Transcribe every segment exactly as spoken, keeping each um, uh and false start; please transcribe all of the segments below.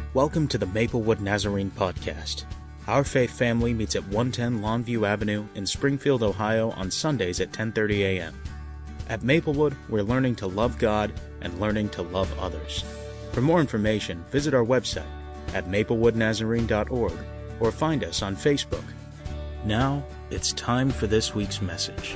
Welcome to the Maplewood Nazarene Podcast. Our faith family meets at one ten Longview Avenue in Springfield, Ohio on Sundays at ten thirty a.m. At Maplewood, we're learning to love God and learning to love others. For more information, visit our website at maplewood nazarene dot org or find us on Facebook. Now, it's time for this week's message.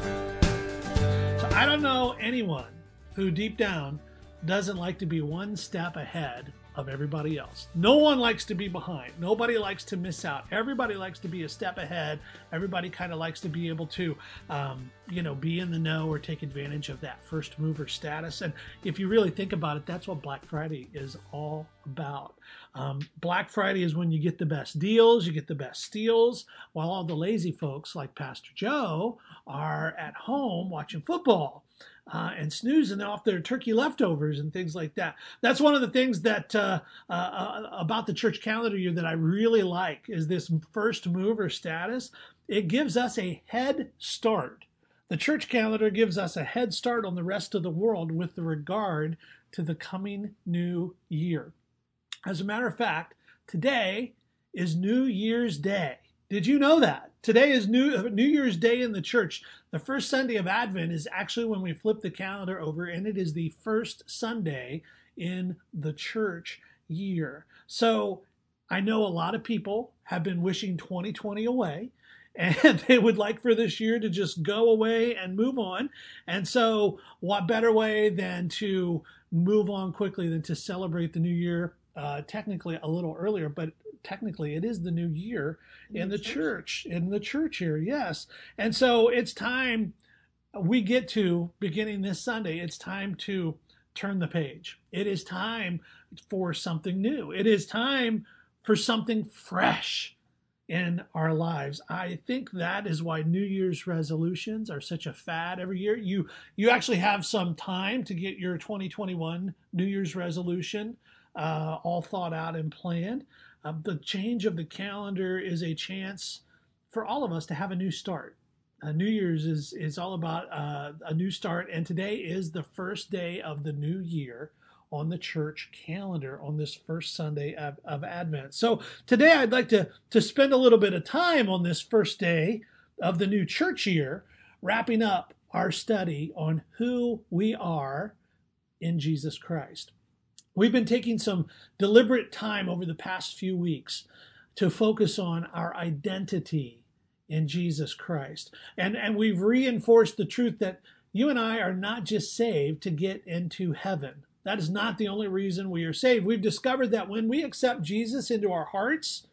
So I don't know anyone who deep down doesn't like to be one step ahead of everybody else. No one likes to be behind. Nobody likes to miss out. Everybody likes to be a step ahead. Everybody kind of likes to be able to, um, you know, be in the know or take advantage of that first mover status. And if you really think about it, that's what Black Friday is all about. Um, Black Friday is when you get the best deals, you get the best steals, while all the lazy folks like Pastor Joe are at home watching football. Uh, and snoozing off their turkey leftovers and things like that. That's one of the things that uh, uh, about the church calendar year that I really like is this first mover status. It gives us a head start. The church calendar gives us a head start on the rest of the world with regard to the coming new year. As a matter of fact, today is New Year's Day. Did you know that? Today is New New Year's Day in the church. The first Sunday of Advent is actually when we flip the calendar over, and it is the first Sunday in the church year. So I know a lot of people have been wishing twenty twenty away, and they would like for this year to just go away and move on. And so what better way than to move on quickly than to celebrate the new year, uh, technically a little earlier, but technically it is the new year in the church, in the church here, yes. And so it's time we get to, beginning this Sunday, it's time to turn the page. It is time for something new. It is time for something fresh in our lives. I think that is why New Year's resolutions are such a fad every year. You you actually have some time to get your twenty twenty-one New Year's resolution uh, all thought out and planned. Uh, the change of the calendar is a chance for all of us to have a new start. Uh, New Year's is, is all about uh, a new start, and today is the first day of the new year on the church calendar on this first Sunday of, of Advent. So today I'd like to, to spend a little bit of time on this first day of the new church year, wrapping up our study on who we are in Jesus Christ. We've been taking some deliberate time over the past few weeks to focus on our identity in Jesus Christ. And, and we've reinforced the truth that you and I are not just saved to get into heaven. That is not the only reason we are saved. We've discovered that when we accept Jesus into our hearts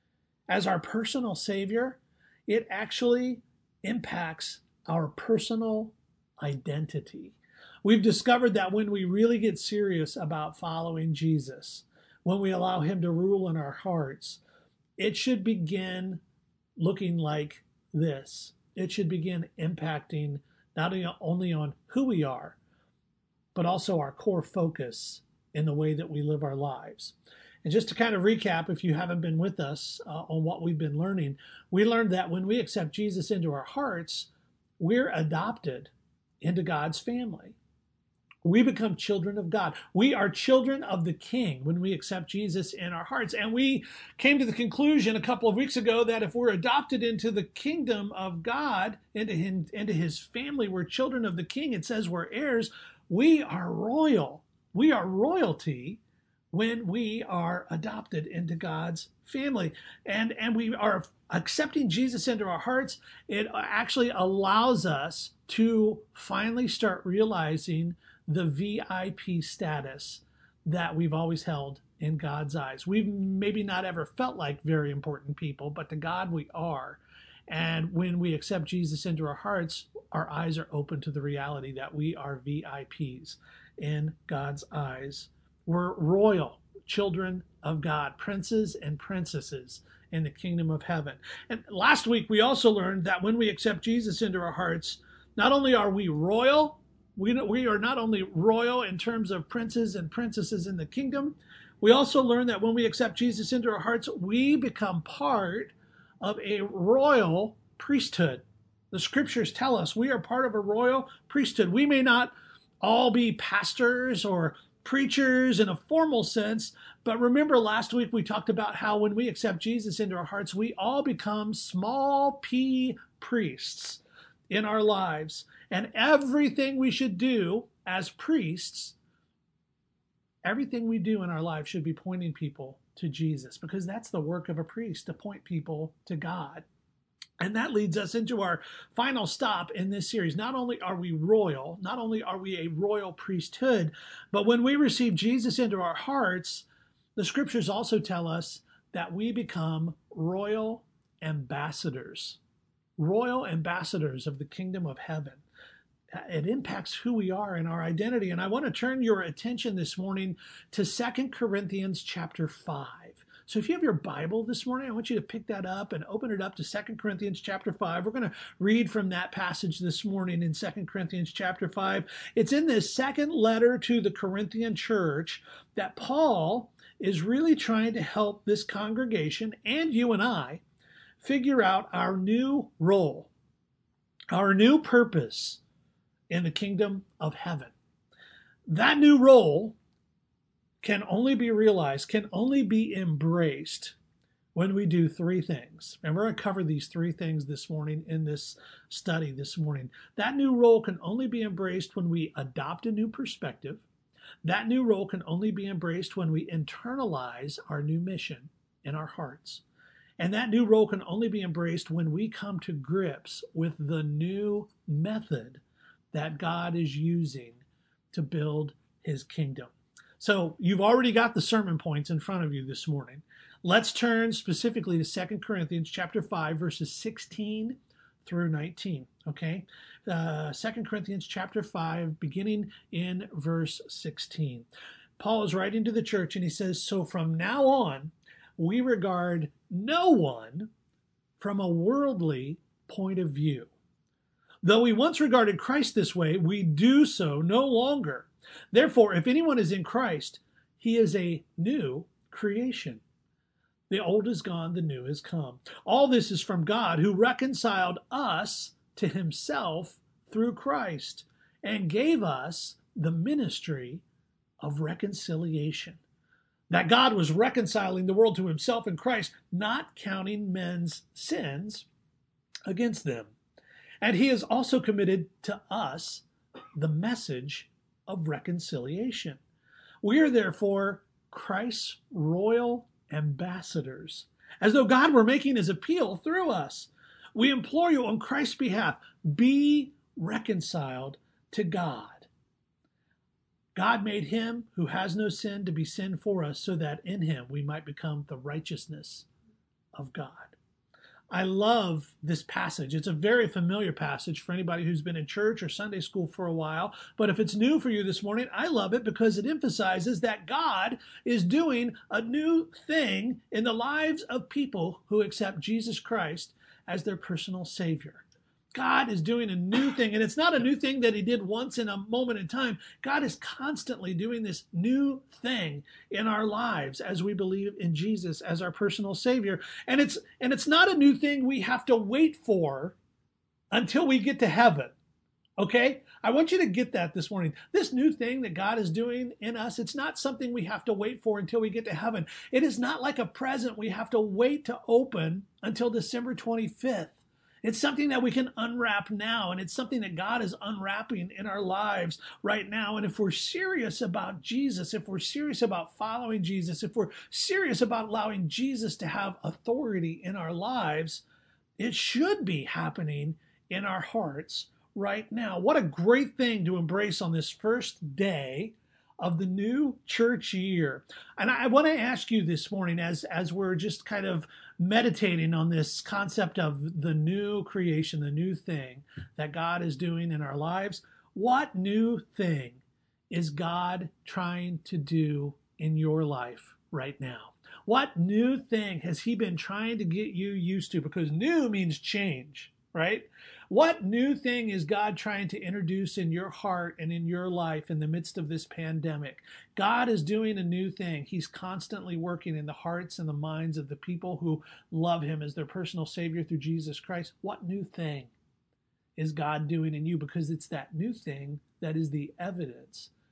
as our personal Savior, it actually impacts our personal identity. We've discovered that when we really get serious about following Jesus, when we allow him to rule in our hearts, it should begin looking like this. It should begin impacting not only on who we are, but also our core focus in the way that we live our lives. And just to kind of recap, if you haven't been with us uh, on what we've been learning, we learned that when we accept Jesus into our hearts, we're adopted into God's family. We become children of God. We are children of the King when we accept Jesus in our hearts. And we came to the conclusion a couple of weeks ago that if we're adopted into the kingdom of God, into his, into his family, we're children of the King. It says we're heirs. We are royal. We are royalty when we are adopted into God's family. And, and we are accepting Jesus into our hearts. It actually allows us to finally start realizing the V I P status that we've always held in God's eyes. We've maybe not ever felt like very important people, but to God we are. And when we accept Jesus into our hearts, our eyes are open to the reality that we are V I Ps in God's eyes. We're royal children of God, princes and princesses in the kingdom of heaven. And last week we also learned that when we accept Jesus into our hearts, not only are we royal, We, we are not only royal in terms of princes and princesses in the kingdom, we also learn that when we accept Jesus into our hearts, we become part of a royal priesthood. The scriptures tell us we are part of a royal priesthood. We may not all be pastors or preachers in a formal sense. But remember last week we talked about how when we accept Jesus into our hearts, we all become small p priests in our lives. And everything we should do as priests, everything we do in our lives should be pointing people to Jesus, because that's the work of a priest, to point people to God. And that leads us into our final stop in this series. Not only are we royal, not only are we a royal priesthood, but when we receive Jesus into our hearts, the scriptures also tell us that we become royal ambassadors, royal ambassadors of the kingdom of heaven. It impacts who we are and our identity. And I want to turn your attention this morning to Second Corinthians chapter five. So if you have your Bible this morning, I want you to pick that up and open it up to Second Corinthians chapter five. We're going to read from that passage this morning in Second Corinthians chapter five. It's in this second letter to the Corinthian church that Paul is really trying to help this congregation and you and I figure out our new role, our new purpose in the kingdom of heaven. That new role can only be realized, can only be embraced when we do three things. And we're going to cover these three things this morning in this study this morning. That new role can only be embraced when we adopt a new perspective. That new role can only be embraced when we internalize our new mission in our hearts. And that new role can only be embraced when we come to grips with the new method that God is using to build his kingdom. So you've already got the sermon points in front of you this morning. Let's turn specifically to Second Corinthians chapter five, verses sixteen through nineteen. Okay? Uh, Second Corinthians chapter five, beginning in verse sixteen. Paul is writing to the church and he says, "So from now on, we regard no one from a worldly point of view. Though we once regarded Christ this way, we do so no longer. Therefore, if anyone is in Christ, he is a new creation. The old is gone, the new has come. All this is from God, who reconciled us to himself through Christ and gave us the ministry of reconciliation." That God was reconciling the world to himself in Christ, not counting men's sins against them. And he has also committed to us the message of reconciliation. We are therefore Christ's royal ambassadors, as though God were making his appeal through us. We implore you on Christ's behalf, be reconciled to God. God made him who has no sin to be sin for us, so that in him we might become the righteousness of God. I love this passage. It's a very familiar passage for anybody who's been in church or Sunday school for a while. But if it's new for you this morning, I love it because it emphasizes that God is doing a new thing in the lives of people who accept Jesus Christ as their personal Savior. God is doing a new thing, and it's not a new thing that he did once in a moment in time. God is constantly doing this new thing in our lives as we believe in Jesus as our personal Savior. And it's and it's not a new thing we have to wait for until we get to heaven. Okay? I want you to get that this morning. This new thing that God is doing in us, it's not something we have to wait for until we get to heaven. It is not like a present we have to wait to open until December twenty-fifth. It's something that we can unwrap now, and it's something that God is unwrapping in our lives right now. And if we're serious about Jesus, if we're serious about following Jesus, if we're serious about allowing Jesus to have authority in our lives, it should be happening in our hearts right now. What a great thing to embrace on this first day of the new church year. And I want to ask you this morning, as, as we're just kind of meditating on this concept of the new creation, the new thing that God is doing in our lives, what new thing is God trying to do in your life right now? What new thing has he been trying to get you used to? Because new means change, right? What new thing is God trying to introduce in your heart and in your life in the midst of this pandemic? God is doing a new thing. He's constantly working in the hearts and the minds of the people who love him as their personal Savior through Jesus Christ. What new thing is God doing in you? Because it's that new thing that is the evidence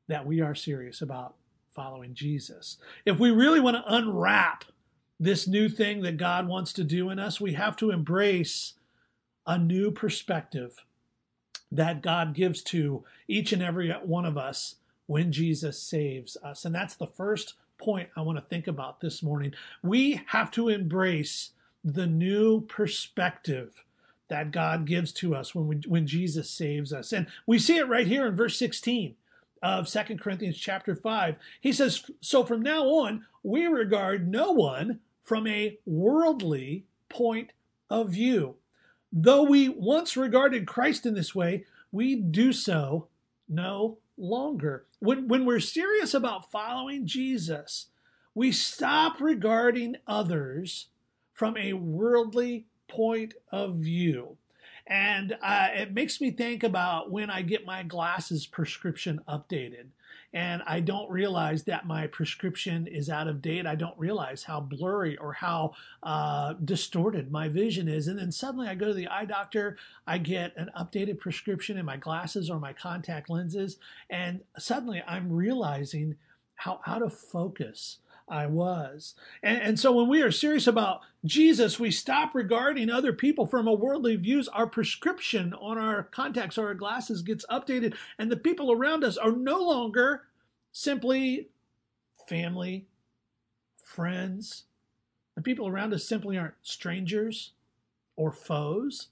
that we are serious about following Jesus. If we really want to unwrap this new thing that God wants to do in us, we have to embrace a new perspective that God gives to each and every one of us when Jesus saves us. And that's the first point I want to think about this morning. We have to embrace the new perspective that God gives to us when we, when Jesus saves us. And we see it right here in verse sixteen of Second Corinthians chapter five. He says, so from now on, we regard no one from a worldly point of view. Though we once regarded Christ in this way, we do so no longer. When, when we're serious about following Jesus, we stop regarding others from a worldly point of view. And uh, it makes me think about when I get my glasses prescription updated and I don't realize that my prescription is out of date. I don't realize how blurry or how uh, distorted my vision is. And then suddenly I go to the eye doctor, I get an updated prescription in my glasses or my contact lenses, and suddenly I'm realizing how out of focus I was. And, and so when we are serious about Jesus, we stop regarding other people from a worldly views. Our prescription on our contacts or our glasses gets updated, and the people around us are no longer simply family, friends. The people around us simply aren't strangers or foes.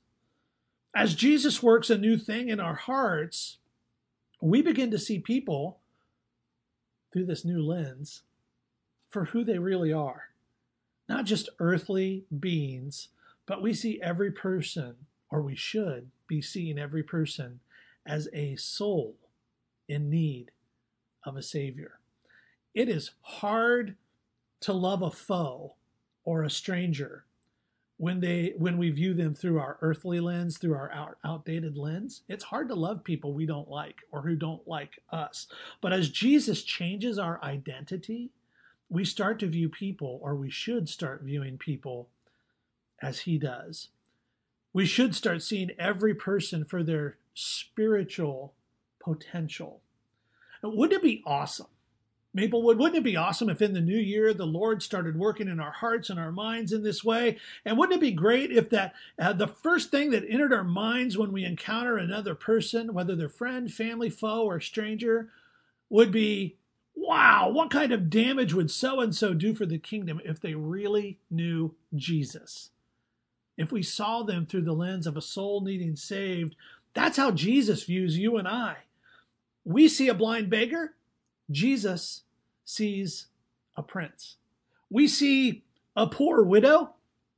As Jesus works a new thing in our hearts, we begin to see people through this new lens for who they really are. Not just earthly beings, but we see every person, or we should be seeing every person, as a soul in need of a Savior. It is hard to love a foe or a stranger when they when we view them through our earthly lens, through our out, outdated lens. It's hard to love people we don't like or who don't like us. But as Jesus changes our identity, we start to view people, or we should start viewing people as he does. We should start seeing every person for their spiritual potential. Wouldn't it be awesome, Maplewood, wouldn't it be awesome if in the new year the Lord started working in our hearts and our minds in this way? And wouldn't it be great if that uh, the first thing that entered our minds when we encounter another person, whether they're friend, family, foe, or stranger, would be, wow, what kind of damage would so-and-so do for the kingdom if they really knew Jesus? If we saw them through the lens of a soul needing saved, that's how Jesus views you and I. We see a blind beggar, Jesus sees a prince. We see a poor widow,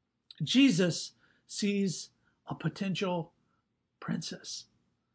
Jesus sees a potential princess.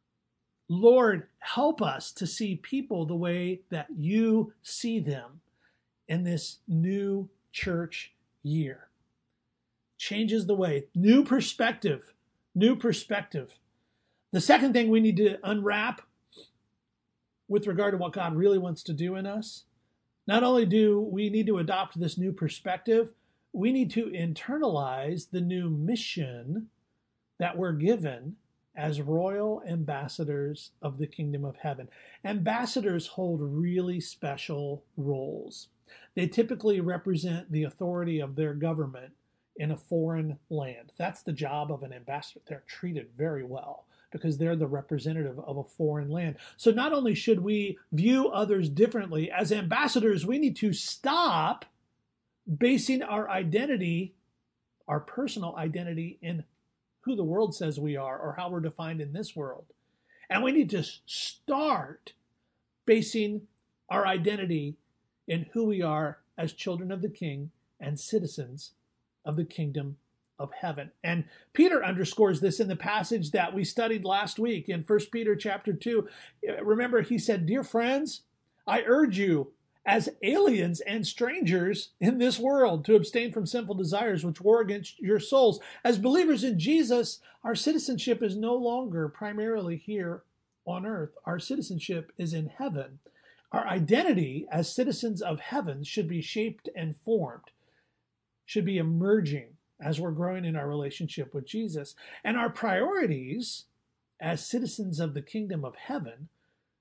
Lord, help us to see people the way that you see them in this new church year. Changes the way. New perspective. New perspective. The second thing we need to unwrap with regard to what God really wants to do in us, not only do we need to adopt this new perspective, we need to internalize the new mission that we're given as royal ambassadors of the kingdom of heaven. Ambassadors hold really special roles. They typically represent the authority of their government in a foreign land. That's the job of an ambassador. They're treated very well because they're the representative of a foreign land. So not only should we view others differently, as ambassadors, we need to stop basing our identity, our personal identity, in who the world says we are or how we're defined in this world. And we need to start basing our identity in who we are as children of the King and citizens of the kingdom of heaven. And Peter underscores this in the passage that we studied last week in First Peter chapter two. Remember, he said, "Dear friends, I urge you as aliens and strangers in this world to abstain from sinful desires which war against your souls. As believers in Jesus, our citizenship is no longer primarily here on earth. Our citizenship is in heaven. Our identity as citizens of heaven should be shaped and formed, should be emerging as we're growing in our relationship with Jesus. And our priorities as citizens of the kingdom of heaven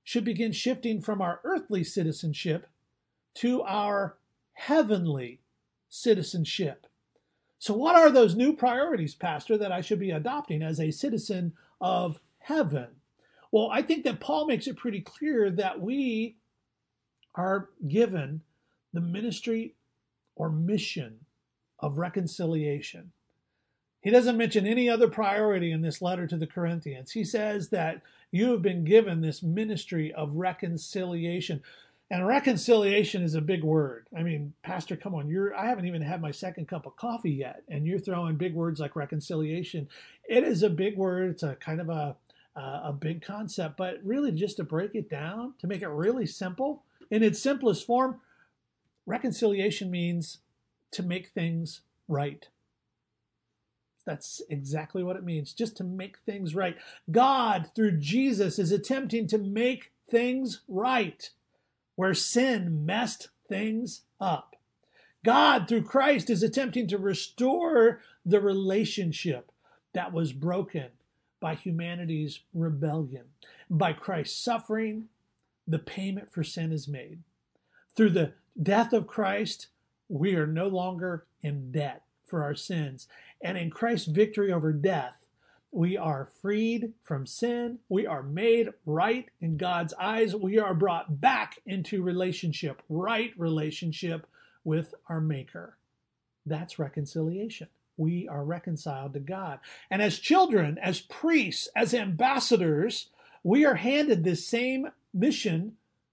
should begin shifting from our earthly citizenship to our heavenly citizenship. So what are those new priorities, Pastor, that I should be adopting as a citizen of heaven? Well, I think that Paul makes it pretty clear that we are given the ministry or mission of reconciliation. He doesn't mention any other priority in this letter to the Corinthians. He says that you have been given this ministry of reconciliation. And reconciliation is a big word. I mean, Pastor, come on, you're I haven't even had my second cup of coffee yet, and you're throwing big words like reconciliation. It is a big word. It's a kind of a uh, a big concept, but really just to break it down, to make it really simple, in its simplest form, reconciliation means to make things right. That's exactly what it means, just to make things right. God, through Jesus, is attempting to make things right where sin messed things up. God, through Christ, is attempting to restore the relationship that was broken by humanity's rebellion. By Christ's suffering, the payment for sin is made. Through the death of Christ, we are no longer in debt for our sins. And in Christ's victory over death, we are freed from sin. We are made right in God's eyes. We are brought back into relationship, right relationship with our Maker. That's reconciliation. We are reconciled to God. And as children, as priests, as ambassadors, we are handed this same mission,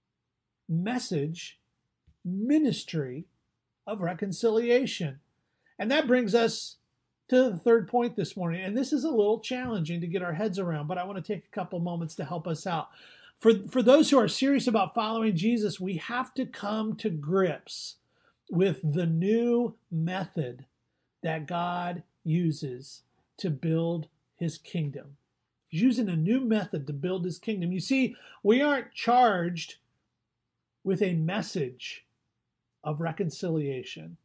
message, ministry of reconciliation. And that brings us to the third point this morning. And this is a little challenging to get our heads around, but I want to take a couple moments to help us out. For, for those who are serious about following Jesus, we have to come to grips with the new method that God uses to build his kingdom. He's using a new method to build his kingdom. You see, we aren't charged with a message of reconciliation.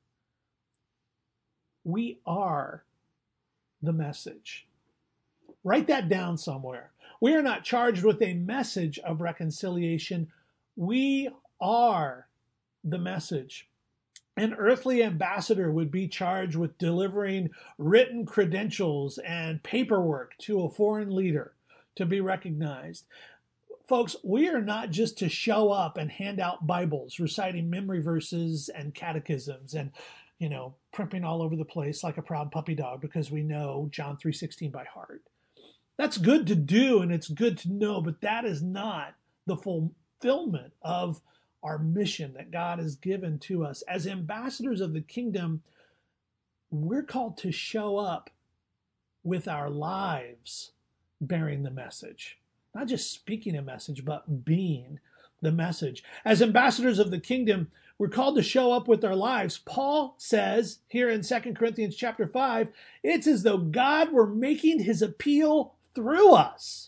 We are the message. Write that down somewhere. We are not charged with a message of reconciliation. We are the message. An earthly ambassador would be charged with delivering written credentials and paperwork to a foreign leader to be recognized. Folks, we are not just to show up and hand out Bibles, reciting memory verses and catechisms and, you know, primping all over the place like a proud puppy dog because we know John three sixteen by heart. That's good to do and it's good to know, but that is not the fulfillment of our mission that God has given to us. As ambassadors of the kingdom, we're called to show up with our lives bearing the message. Not just speaking a message, but being the message. As ambassadors of the kingdom, we're called to show up with our lives. Paul says here in Second Corinthians chapter five, it's as though God were making his appeal through us.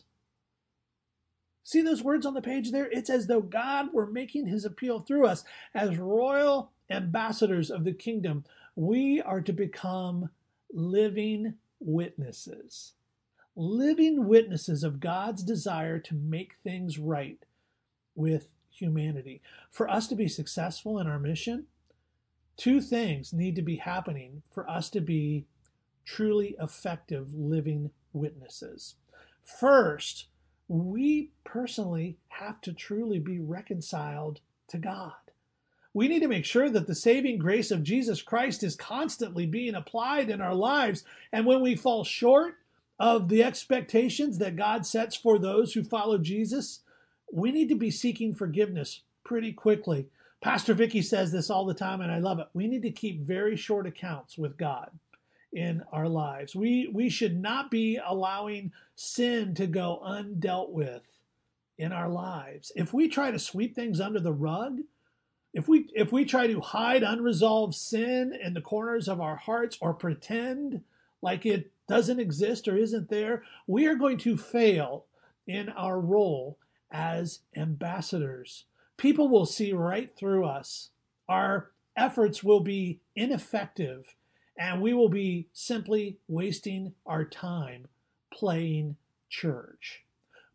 See those words on the page there? It's as though God were making his appeal through us. As royal ambassadors of the kingdom, we are to become living witnesses. Living witnesses of God's desire to make things right with humanity. For us to be successful in our mission, two things need to be happening for us to be truly effective living witnesses. First, we personally have to truly be reconciled to God. We need to make sure that the saving grace of Jesus Christ is constantly being applied in our lives. And when we fall short of the expectations that God sets for those who follow Jesus, we need to be seeking forgiveness pretty quickly. Pastor Vicky says this all the time, and I love it. We need to keep very short accounts with God in our lives. We, we should not be allowing sin to go undealt with in our lives. If we try to sweep things under the rug, if we, if we try to hide unresolved sin in the corners of our hearts or pretend like it doesn't exist or isn't there, we are going to fail in our role as ambassadors. People will see right through us. Our efforts will be ineffective, and we will be simply wasting our time playing church.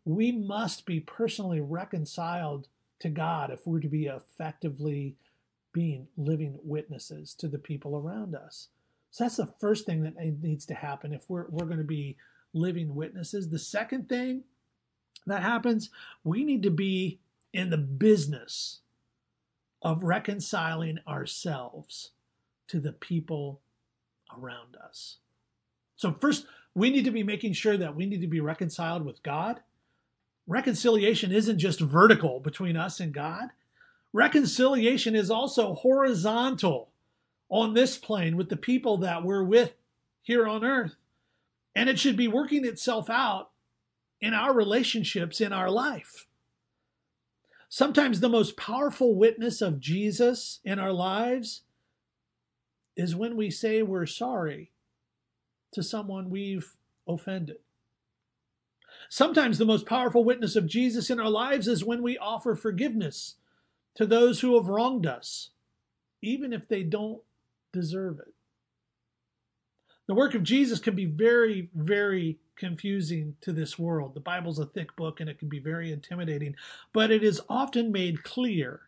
we must be personally reconciled to God if we're to be effectively being living witnesses to the people around us. So that's the first thing that needs to happen if we're, we're going to be living witnesses. The second thing that happens, we need to be in the business of reconciling ourselves to the people around us. So first, we need to be making sure that we need to be reconciled with God. Reconciliation isn't just vertical between us and God. Reconciliation is also horizontal on this plane with the people that we're with here on earth. And it should be working itself out in our relationships in our life. Sometimes the most powerful witness of Jesus in our lives is when we say we're sorry to someone we've offended. Sometimes the most powerful witness of Jesus in our lives is when we offer forgiveness to those who have wronged us, even if they don't deserve it. The work of Jesus can be very, very confusing to this world. The Bible's a thick book and it can be very intimidating, but it is often made clear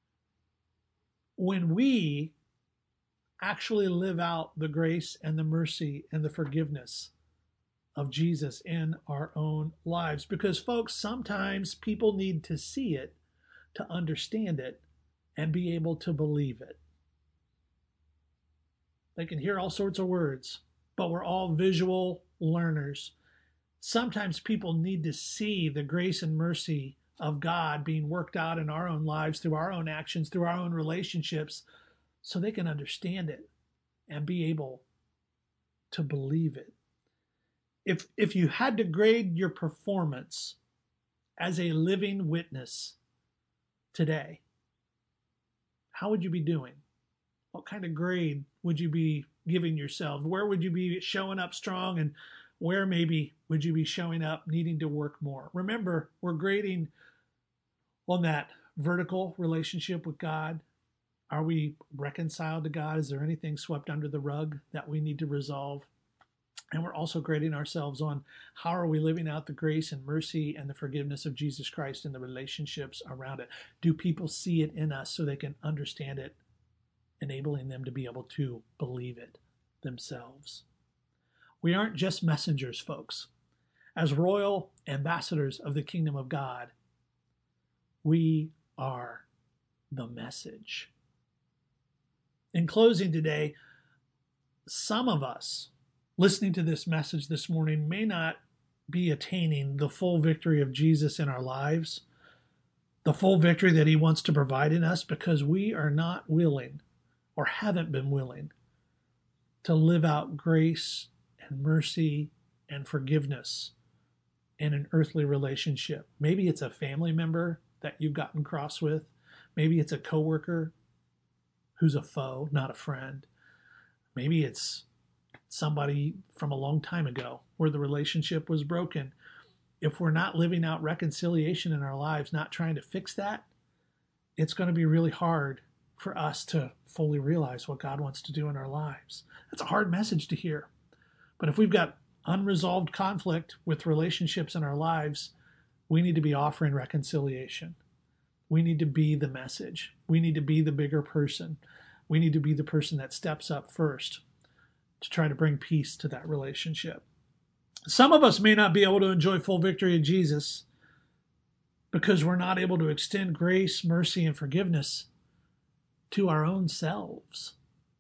when we actually live out the grace and the mercy and the forgiveness of Jesus in our own lives. Because, folks, sometimes people need to see it to understand it and be able to believe it. They can hear all sorts of words, but we're all visual learners. Sometimes people need to see the grace and mercy of God being worked out in our own lives through our own actions, through our own relationships, so they can understand it and be able to believe it. If, if you had to grade your performance as a living witness today, how would you be doing? What kind of grade would you be giving yourself? Where would you be showing up strong, and where maybe would you be showing up needing to work more? Remember, we're grading on that vertical relationship with God. Are we reconciled to God? Is there anything swept under the rug that we need to resolve? And we're also grading ourselves on how are we living out the grace and mercy and the forgiveness of Jesus Christ in the relationships around it? Do people see it in us so they can understand it, enabling them to be able to believe it themselves? We aren't just messengers, folks. As royal ambassadors of the kingdom of God, we are the message. In closing today, some of us listening to this message this morning may not be attaining the full victory of Jesus in our lives, the full victory that he wants to provide in us, because we are not willing or haven't been willing to live out grace and mercy and forgiveness in an earthly relationship. Maybe it's a family member that you've gotten cross with. Maybe it's a coworker who's a foe, not a friend. Maybe it's somebody from a long time ago where the relationship was broken. If we're not living out reconciliation in our lives, not trying to fix that, it's going to be really hard for us to fully realize what God wants to do in our lives. That's a hard message to hear. But if we've got unresolved conflict with relationships in our lives, we need to be offering reconciliation. We need to be the message. We need to be the bigger person. We need to be the person that steps up first to try to bring peace to that relationship. Some of us may not be able to enjoy full victory in Jesus because we're not able to extend grace, mercy, and forgiveness to our own selves.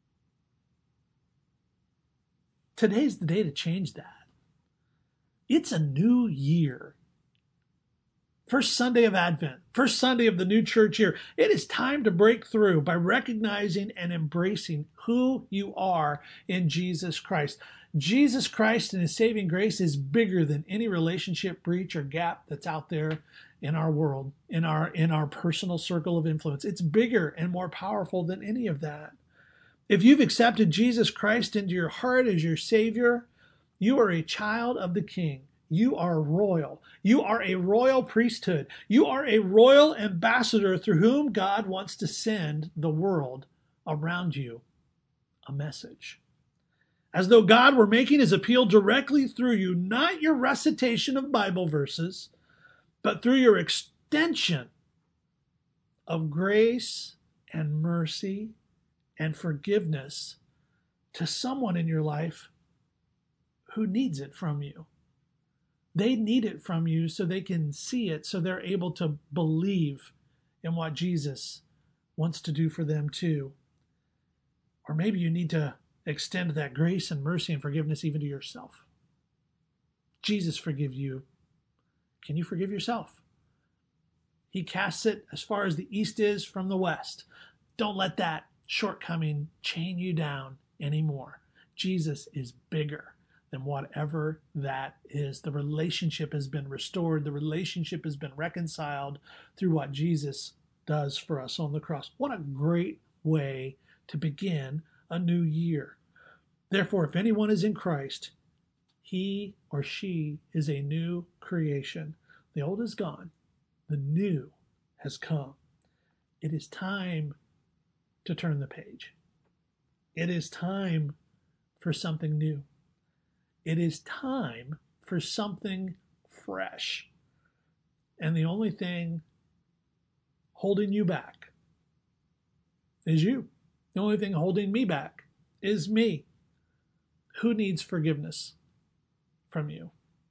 Today's the day to change that. It's a new year. First Sunday of Advent, first Sunday of the new church year. It is time to break through by recognizing and embracing who you are in Jesus Christ. Jesus Christ and his saving grace is bigger than any relationship breach or gap that's out there in our world, in our, in our personal circle of influence. It's bigger and more powerful than any of that. If you've accepted Jesus Christ into your heart as your Savior, you are a child of the King. You are royal. You are a royal priesthood. You are a royal ambassador through whom God wants to send the world around you a message. As though God were making his appeal directly through you, not your recitation of Bible verses, but through your extension of grace and mercy and forgiveness to someone in your life who needs it from you. They need it from you so they can see it, so they're able to believe in what Jesus wants to do for them too. Or maybe you need to extend that grace and mercy and forgiveness even to yourself. Jesus forgive you. Can you forgive yourself? He casts it as far as the east is from the west. Don't let that shortcoming chain you down anymore. Jesus is bigger than whatever that is. The relationship has been restored. The relationship has been reconciled through what Jesus does for us on the cross. What a great way to begin a new year. Therefore, if anyone is in Christ, he or she is a new creation. The old is gone. The new has come. It is time to turn the page. It is time for something new. It is time for something fresh. And the only thing holding you back is you. The only thing holding me back is me. Who needs forgiveness from you?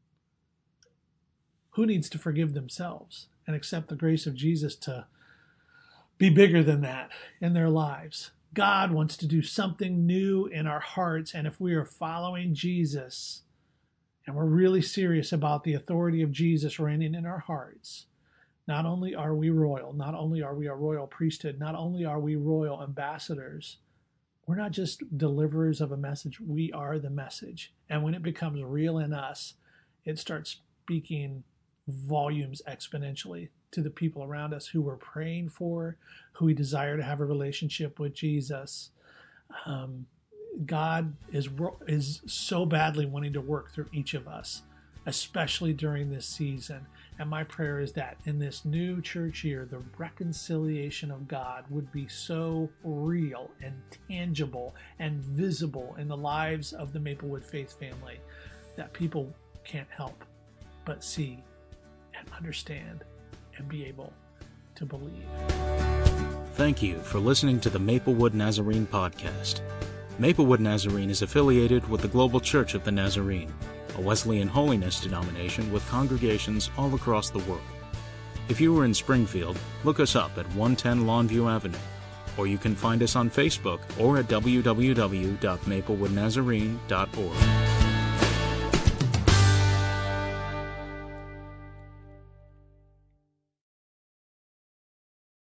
Who needs to forgive themselves and accept the grace of Jesus to be bigger than that in their lives? God wants to do something new in our hearts, and if we are following Jesus and we're really serious about the authority of Jesus reigning in our hearts, not only are we royal, not only are we a royal priesthood, not only are we royal ambassadors, we're not just deliverers of a message, we are the message. And when it becomes real in us, it starts speaking volumes exponentially to the people around us who we're praying for, who we desire to have a relationship with Jesus. Um, God is is so badly wanting to work through each of us, especially during this season. And my prayer is that in this new church year, the reconciliation of God would be so real and tangible and visible in the lives of the Maplewood Faith family that people can't help but see and understand and be able to believe. Thank you for listening to the Maplewood Nazarene podcast. Maplewood Nazarene is affiliated with the Global Church of the Nazarene, a Wesleyan holiness denomination with congregations all across the world. If you are in Springfield, look us up at one ten Longview Avenue, or you can find us on Facebook or at w w w dot maplewood nazarene dot org.